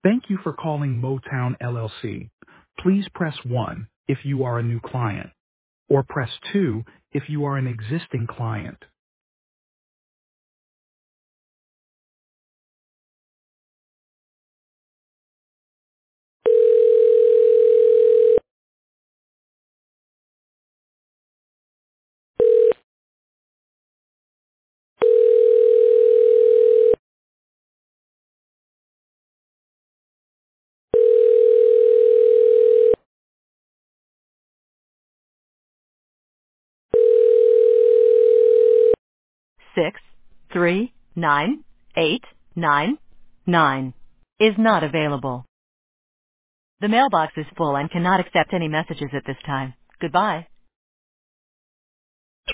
Thank you for calling Motown LLC. Please press 1 if you are a new client, or press 2 if you are an existing client. 639-899 is not available. The mailbox is full and cannot accept any messages at this time. Goodbye.